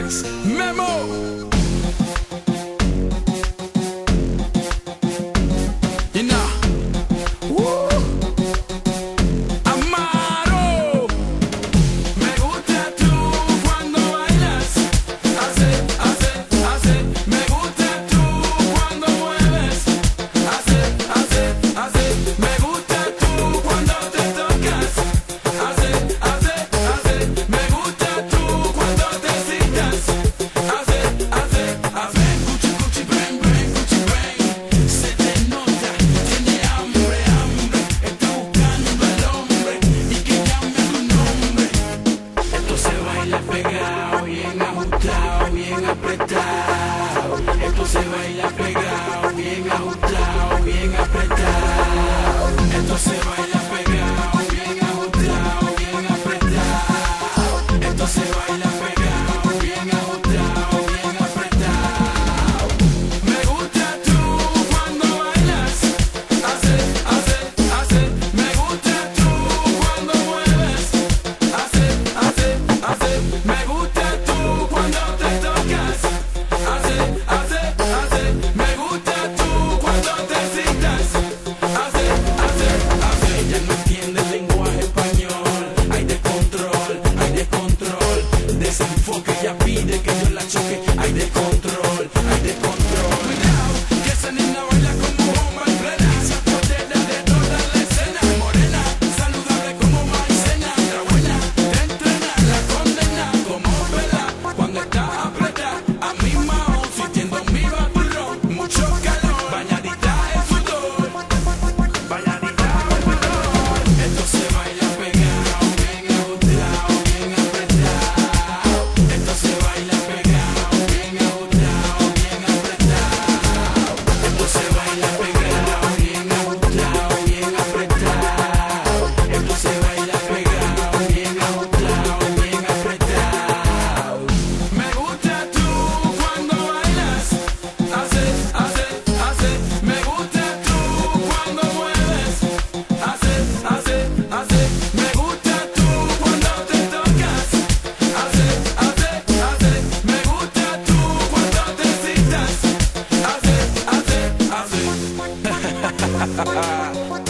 Remix, Memo. Y nah. Amaro. Me gusta tú cuando bailas. Hace. Me gusta tú cuando mueves. Hace. Me gusta tú cuando te tocas. Hace. Me gusta tú cuando te citas. Hace. Cuchi, bang, cuchi, bang. Se te nota, tiene hambre. Está buscando al hombre y que llame tu nombre. Esto se baila pegado, bien ajustado, bien apretado. Esto se baila pegado, bien ajustado, bien apretado. Esto se baila pegado, bien ajustado, bien apretado. Esto se baila pegado, bien ajustado, bien apretado. Me gusta tú cuando bailas. Hace. Me gusta tú cuando mueves. Hace. Me gusta tú cuando te tocas. Hace. Me gusta tú cuando te citas. Hace. Ella no entiende el lenguaje español. Hay descontrol. Desenfoque, ella pide que yo la choque. Hay descontrol. Cuidado, que esa nena baila como bomba en plena. Se apodera de toda la escena. Morena, saludable como maicena. La buena, te entrena, la condena. Como vela, cuando está apretada. A mi mao, sintiendo mi baturón. Mucho calor, bañadita en sudor. Esto se baila pegado, bien ajustado, bien apretado. Esto se baila pegado, bien ajustado, bien apretado. Esto se baila pegado, bien ajustado, bien apretado. Esto se baila pegado, bien ajustado, bien apretado. Me gusta tú cuando bailas. Hace. Me gusta tú cuando mueves. Hace. Me gusta tú cuando te tocas. Hace. Me gusta tú cuando te citas. Hace.